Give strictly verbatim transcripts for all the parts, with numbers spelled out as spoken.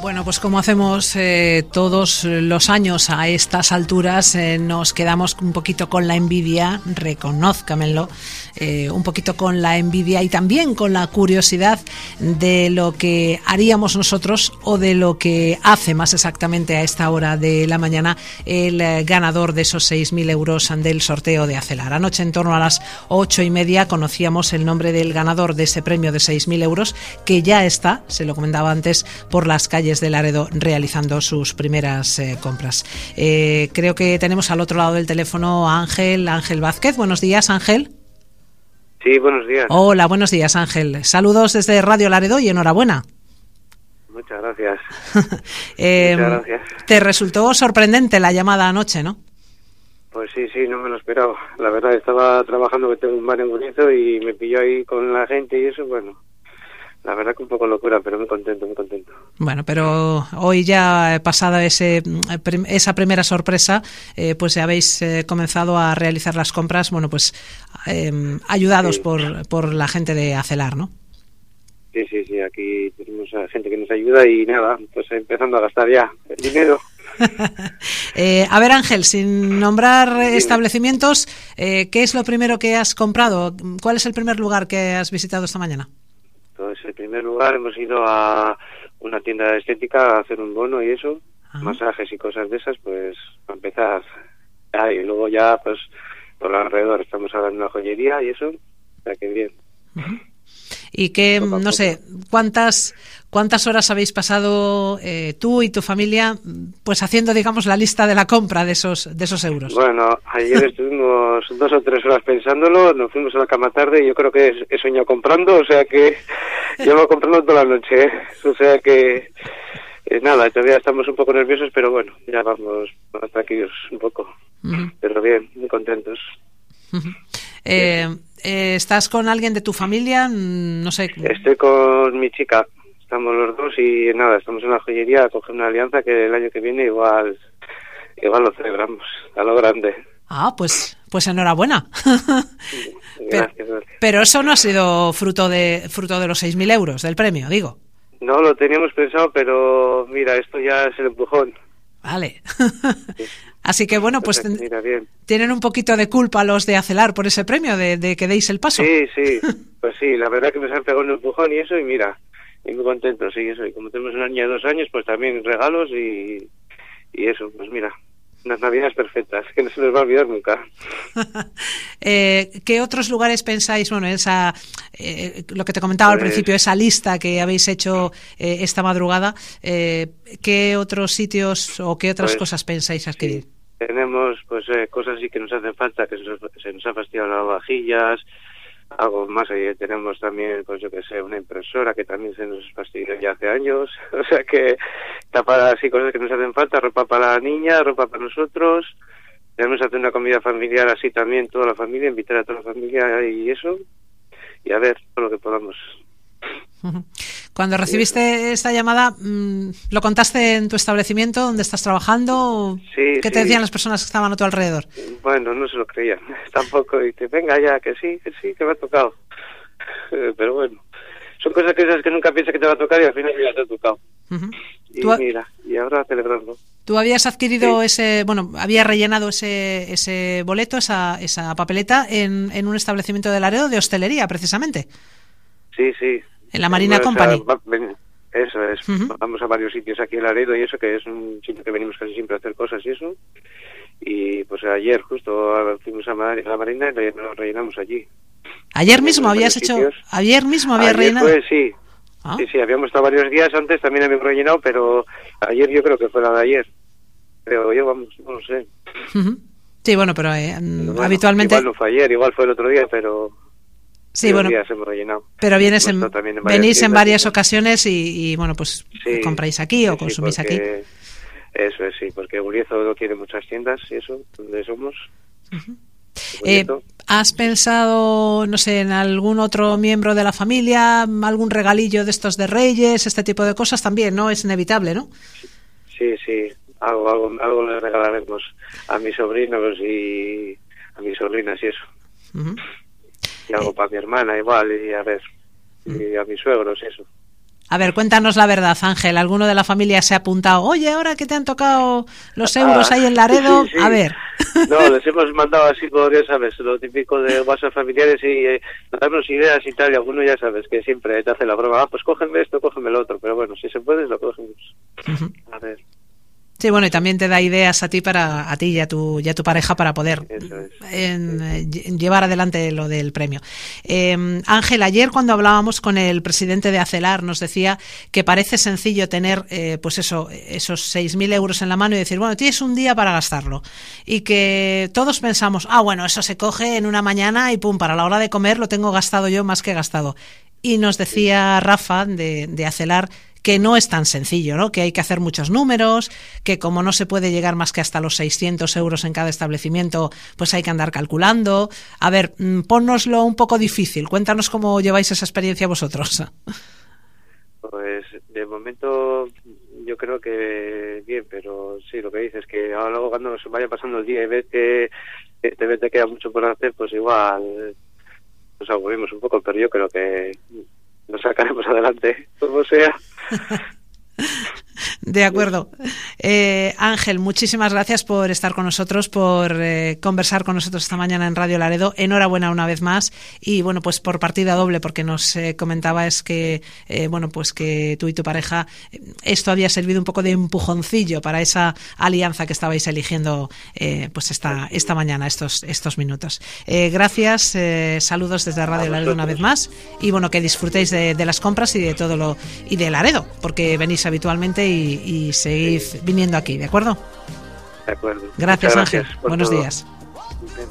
Bueno, pues como hacemos eh, todos los años a estas alturas, eh, nos quedamos un poquito con la envidia, reconózcamenlo, eh, un poquito con la envidia y también con la curiosidad de lo que haríamos nosotros o de lo que hace más exactamente a esta hora de la mañana el eh, ganador de esos seis mil euros del sorteo de Acelar. Anoche, en torno a las ocho y media, conocíamos el nombre del ganador de ese premio de seis mil euros, que ya está, se lo comentaba antes, por las calles de Laredo realizando sus primeras eh, compras. Eh, creo que tenemos al otro lado del teléfono a Ángel, Ángel Vázquez. Buenos días, Ángel. Sí, buenos días. Hola, buenos días, Ángel. Saludos desde Radio Laredo y enhorabuena. Muchas gracias. eh, Muchas gracias. Te resultó sorprendente la llamada anoche, ¿no? Pues sí, sí, no me lo esperaba. La verdad, estaba trabajando, que tengo un bar en Gurizo y me pilló ahí con la gente y eso, bueno... La verdad que un poco locura, pero muy contento, muy contento. Bueno, pero hoy ya pasada ese esa primera sorpresa, eh, pues ya habéis eh, comenzado a realizar las compras, bueno, pues eh, ayudados sí. por por la gente de Acelar, ¿no? Sí, sí, sí, aquí tenemos a gente que nos ayuda y nada, pues empezando a gastar ya el dinero. eh, a ver, Ángel, sin nombrar Dime. establecimientos, eh, ¿qué es lo primero que has comprado? ¿Cuál es el primer lugar que has visitado esta mañana? Pues en primer lugar hemos ido a una tienda de estética a hacer un bono y eso, Ajá. masajes y cosas de esas, pues a empezar. Ah, y luego ya pues por alrededor estamos ahora en una joyería y eso, o sea que bien. Uh-huh. Y que, poco no sé, ¿cuántas cuántas horas habéis pasado eh, tú y tu familia pues haciendo, digamos, la lista de la compra de esos de esos euros? Bueno, ayer estuvimos dos o tres horas pensándolo, nos fuimos a la cama tarde y yo creo que he soñado comprando, o sea que llevo comprando toda la noche, ¿eh? O sea que eh, nada, todavía estamos un poco nerviosos, pero bueno, ya vamos más tranquilos un poco, uh-huh. pero bien, muy contentos. Uh-huh. Eh, eh, ¿Estás con alguien de tu familia? No sé. Estoy con mi chica, estamos los dos y nada, estamos en la joyería a coger una alianza que el año que viene igual igual lo celebramos a lo grande. Ah, pues pues enhorabuena. pero, gracias, gracias. pero eso no ha sido fruto de fruto de los seis mil euros del premio, digo. No, lo teníamos pensado, pero mira, esto ya es el empujón. Vale. Sí. Así que bueno, pues ten, mira, bien. tienen un poquito de culpa los de Acelar por ese premio, de, de que deis el paso. Sí, sí, pues sí, la verdad que nos han pegado un empujón y eso, y mira, y muy contentos, sí, eso, y como tenemos una niña de dos años, pues también regalos y, y eso, pues mira, unas navidades perfectas, que no se nos va a olvidar nunca. eh, ¿Qué otros lugares pensáis, bueno, esa eh, lo que te comentaba pues, al principio, esa lista que habéis hecho eh, esta madrugada, eh, ¿qué otros sitios o qué otras pues, cosas pensáis adquirir? Sí. Tenemos pues eh, cosas sí que nos hacen falta, que se nos, se nos ha fastidiado las vajillas, algo más. Ahí tenemos también, pues yo que sé, una impresora que también se nos fastidió ya hace años. O sea que está para así cosas que nos hacen falta, ropa para la niña, ropa para nosotros. Tenemos que hacer una comida familiar así también, toda la familia, invitar a toda la familia y eso. Y a ver, todo lo que podamos. Cuando recibiste esta llamada, ¿lo contaste en tu establecimiento donde estás trabajando? Sí, ¿Qué te sí. decían las personas que estaban a tu alrededor? Bueno, no se lo creían, tampoco. Dice, venga ya, que sí, que sí, que me ha tocado. Pero bueno, son cosas que, esas que nunca piensas que te va a tocar y al final ya te ha tocado. Uh-huh. Y ha... mira, y ahora celebrando. ¿Tú habías adquirido sí. ese, bueno, habías rellenado ese ese boleto, esa esa papeleta en, en un establecimiento de Laredo de hostelería, precisamente? Sí, sí. En la Marina bueno, Company. O sea, va, eso es. Uh-huh. Vamos a varios sitios aquí en Laredo y eso, que es un sitio que venimos casi siempre a hacer cosas y eso. Y pues ayer justo fuimos a la Marina y lo rellenamos allí. ¿Ayer mismo habías hecho? Sitios. ¿Ayer mismo habías ayer rellenado? Pues sí. ¿Ah? Sí, sí, habíamos estado varios días antes, también habíamos rellenado, pero ayer yo creo que fue la de ayer. Pero yo, vamos, no lo sé. Uh-huh. Sí, bueno, pero, eh, pero bueno, habitualmente... Igual no fue ayer, igual fue el otro día, pero... Sí, bueno, días hemos rellenado. Pero vienes en, en venís tiendas, en varias ocasiones y, y, bueno, pues sí, compráis aquí o sí, consumís porque, aquí. Eso es, sí, porque Guriezo no tiene muchas tiendas y eso, donde somos. Uh-huh. Eh, ¿Has pensado, no sé, en algún otro miembro de la familia, algún regalillo de estos de Reyes, este tipo de cosas también, ¿no? Es inevitable, ¿no? Sí, sí, algo, algo, algo le regalaremos a mis sobrinos y a mis sobrinas y eso. Uh-huh. Y algo eh. para mi hermana igual, y a ver, uh-huh. y a mis suegros y eso. A ver, cuéntanos la verdad, Ángel. ¿Alguno de la familia se ha apuntado? Oye, ahora que te han tocado los euros ah, ahí en Laredo, sí, sí. A ver. No, les hemos mandado así por, ya sabes, lo típico de WhatsApp familiares y eh, darnos ideas y tal, y alguno ya sabes que siempre te hace la broma, ah, pues cógeme esto, cógeme lo otro, pero bueno, si se puede, lo cogemos. Uh-huh. A ver. Sí, bueno, y también te da ideas a ti para a ti y a tu, y a tu pareja para poder es. en, en, llevar adelante lo del premio. Eh, Ángel, ayer cuando hablábamos con el presidente de Acelar nos decía que parece sencillo tener eh, pues eso, esos seis mil euros en la mano y decir, bueno, tienes un día para gastarlo. Y que todos pensamos, ah, bueno, eso se coge en una mañana y pum, para la hora de comer lo tengo gastado yo más que gastado. Y nos decía Rafa de, de Acelar que no es tan sencillo, ¿no? Que hay que hacer muchos números, que como no se puede llegar más que hasta los seiscientos euros en cada establecimiento, pues hay que andar calculando. A ver, ponnoslo un poco difícil, cuéntanos cómo lleváis esa experiencia vosotros. Pues de momento yo creo que bien, pero sí, lo que dices, que ahora luego cuando se vaya pasando el día y ves que te, te queda mucho por hacer, pues igual nos aburrimos un poco, pero yo creo que lo sacaremos adelante, como sea. De acuerdo. Eh, Ángel, muchísimas gracias por estar con nosotros, por eh, conversar con nosotros esta mañana en Radio Laredo. Enhorabuena una vez más y bueno, pues por partida doble, porque nos eh, comentabas que eh, bueno, pues que tú y tu pareja eh, esto había servido un poco de empujoncillo para esa alianza que estabais eligiendo eh, pues esta esta mañana, estos estos minutos. Eh, gracias, eh, saludos desde Radio Laredo una vez más y bueno, que disfrutéis de, de las compras y de todo lo y de Laredo, porque venís habitualmente y, y seguid sí. viniendo aquí, ¿de acuerdo? De acuerdo. Gracias, gracias Ángel. Buenos todo. días. Bien.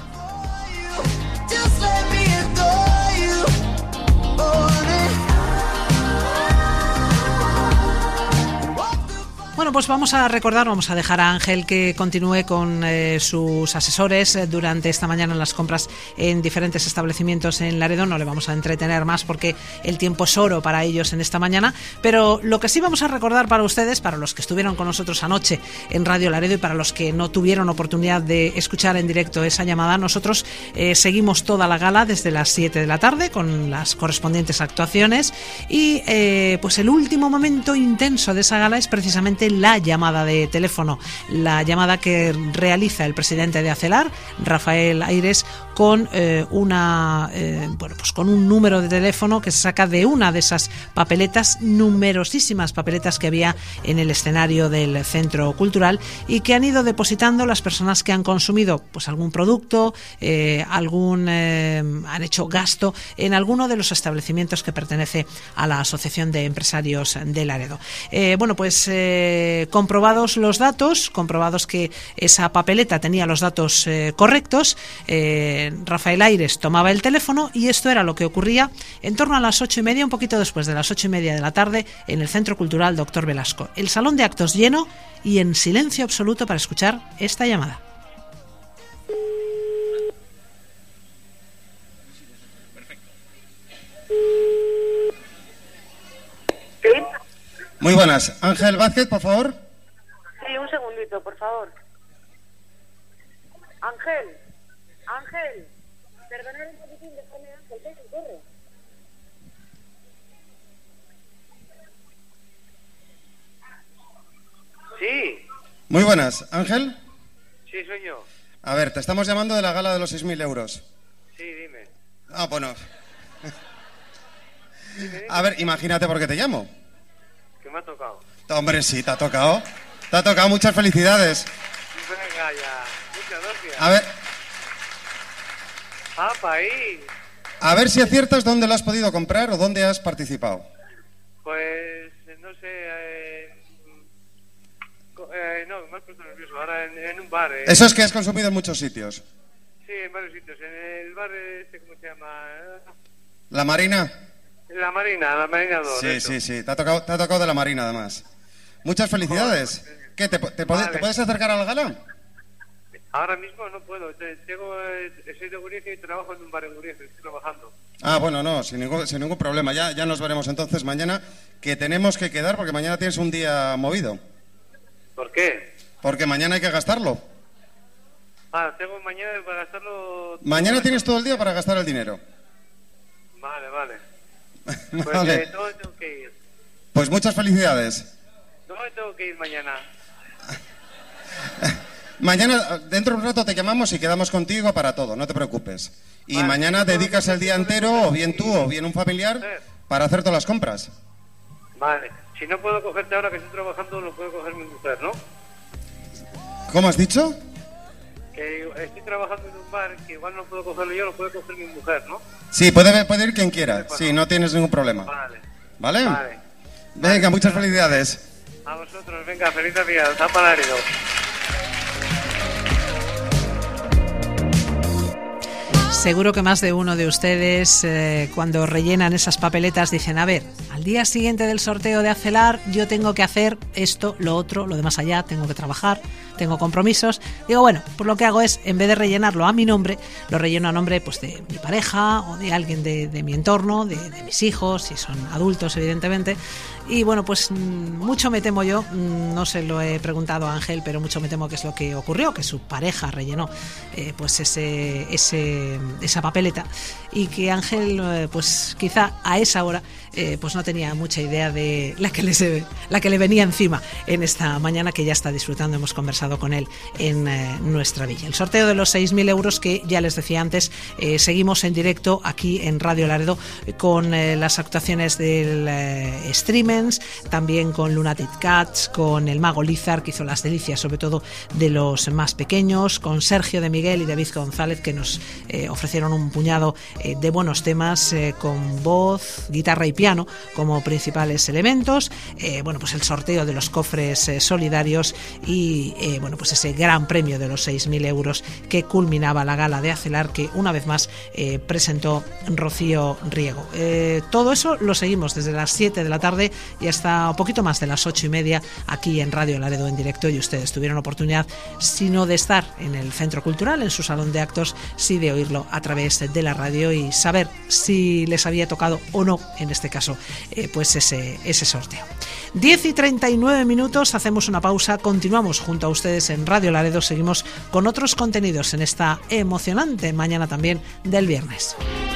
Bueno, pues vamos a recordar, vamos a dejar a Ángel que continúe con eh, sus asesores eh, durante esta mañana en las compras en diferentes establecimientos en Laredo. No le vamos a entretener más porque el tiempo es oro para ellos en esta mañana, pero lo que sí vamos a recordar para ustedes, para los que estuvieron con nosotros anoche en Radio Laredo y para los que no tuvieron oportunidad de escuchar en directo esa llamada, nosotros eh, seguimos toda la gala desde las siete de la tarde con las correspondientes actuaciones y eh, pues el último momento intenso de esa gala es precisamente la llamada de teléfono, la llamada que realiza el presidente de Acelar, Rafael Aires, con eh, una eh, bueno, pues con un número de teléfono que se saca de una de esas papeletas, numerosísimas papeletas que había en el escenario del Centro Cultural y que han ido depositando las personas que han consumido pues algún producto, eh, algún eh, han hecho gasto en alguno de los establecimientos que pertenece a la Asociación de Empresarios de Laredo. Eh, bueno, pues eh, comprobados los datos, comprobados que esa papeleta tenía los datos eh, correctos, eh, Rafael Aires tomaba el teléfono y esto era lo que ocurría en torno a las ocho y media, un poquito después de las ocho y media de la tarde, en el Centro Cultural Doctor Velasco. El salón de actos lleno y en silencio absoluto para escuchar esta llamada. ¿Sí? Muy buenas. Ángel Vázquez, por favor. Sí, un segundito, por favor. Ángel, Ángel, perdonad un poquitín, déjame Ángel, ven, corre. Sí. Muy buenas. Ángel. Sí, soy yo. A ver, te estamos llamando de la gala de los seis mil euros. Sí, dime. Ah, bueno. Dime, dime. A ver, imagínate por qué te llamo. ¿Qué me ha tocado? Hombre, sí, te ha tocado. Te ha tocado, muchas felicidades. Venga ya, muchas gracias. A ver. Ah, pa' ahí. A ver si aciertas dónde lo has podido comprar o dónde has participado. Pues, no sé, eh, eh, no, me has puesto nervioso. Ahora en, en un bar. Eh. Eso es que has consumido en muchos sitios. Sí, en varios sitios. En el bar este, ¿cómo se llama? ¿La Marina? La Marina, la Marina dos. Sí, eso. sí, sí, te ha tocado, te ha tocado de la Marina además. Muchas felicidades. Joder, pues, ¿Qué, te, te, vale. ¿Te puedes acercar a la gala? Ahora mismo no puedo. Tengo, soy de Guricia y trabajo en un bar en Guricia. Estoy trabajando. Ah, bueno, no, sin ningún, sin ningún problema. Ya, ya nos veremos entonces mañana, que tenemos que quedar porque mañana tienes un día movido. ¿Por qué? Porque mañana hay que gastarlo. Ah, tengo mañana para gastarlo... Mañana tienes todo el día para gastar el dinero. Vale, vale. Pues vale. eh, todo tengo que ir. Pues muchas felicidades. No me tengo que ir mañana. Mañana, dentro de un rato te llamamos y quedamos contigo para todo, no te preocupes. Y Vale, mañana dedicas el día entero, o bien tú o bien un familiar, para hacer todas las compras. Vale. Si no puedo cogerte ahora que estoy trabajando, lo puede coger mi mujer, ¿no? ¿Cómo has dicho? Que estoy trabajando en un bar, que igual no puedo cogerlo yo, lo puede coger mi mujer, ¿no? Sí, puede, puede ir quien quiera. Sí, no tienes ningún problema. Vale. ¿Vale? Vale. Venga, muchas felicidades. A vosotros, venga, feliz Navidad, Zapa Laredo. Seguro que más de uno de ustedes, eh, cuando rellenan esas papeletas, dicen, a ver, al día siguiente del sorteo de Acelar yo tengo que hacer esto, lo otro, lo de más allá, tengo que trabajar, tengo compromisos. Digo, bueno, pues lo que hago es, en vez de rellenarlo a mi nombre, lo relleno a nombre pues de mi pareja o de alguien de, de mi entorno, de, de mis hijos, si son adultos, evidentemente. Y bueno, pues mucho me temo yo, no se lo he preguntado a Ángel, pero mucho me temo que es lo que ocurrió, que su pareja rellenó eh, pues ese, ese, esa papeleta, y que Ángel eh, pues quizá a esa hora eh, pues no tenía mucha idea de la que, les, la que le venía encima en esta mañana, que ya está disfrutando. Hemos conversado con él en eh, nuestra villa. El sorteo de los seis mil euros que ya les decía antes, eh, seguimos en directo aquí en Radio Laredo con eh, las actuaciones del eh, streaming, también con Lunatic Cats, con el Mago Lizard, que hizo las delicias sobre todo de los más pequeños, con Sergio de Miguel y David González, que nos eh, ofrecieron un puñado eh, de buenos temas eh, con voz, guitarra y piano como principales elementos. Eh, bueno, pues el sorteo de los cofres eh, solidarios y eh, bueno, pues ese gran premio de los seis mil euros que culminaba la gala de Acelar, que una vez más eh, presentó Rocío Riego. Eh, todo eso lo seguimos desde las siete de la tarde y hasta un poquito más de las ocho y media aquí en Radio Laredo en directo, y ustedes tuvieron oportunidad, si no de estar en el Centro Cultural, en su salón de actos, sí de oírlo a través de la radio y saber si les había tocado o no, en este caso, eh, pues ese, ese sorteo. diez y treinta y nueve minutos, hacemos una pausa, continuamos junto a ustedes en Radio Laredo, seguimos con otros contenidos en esta emocionante mañana también del viernes.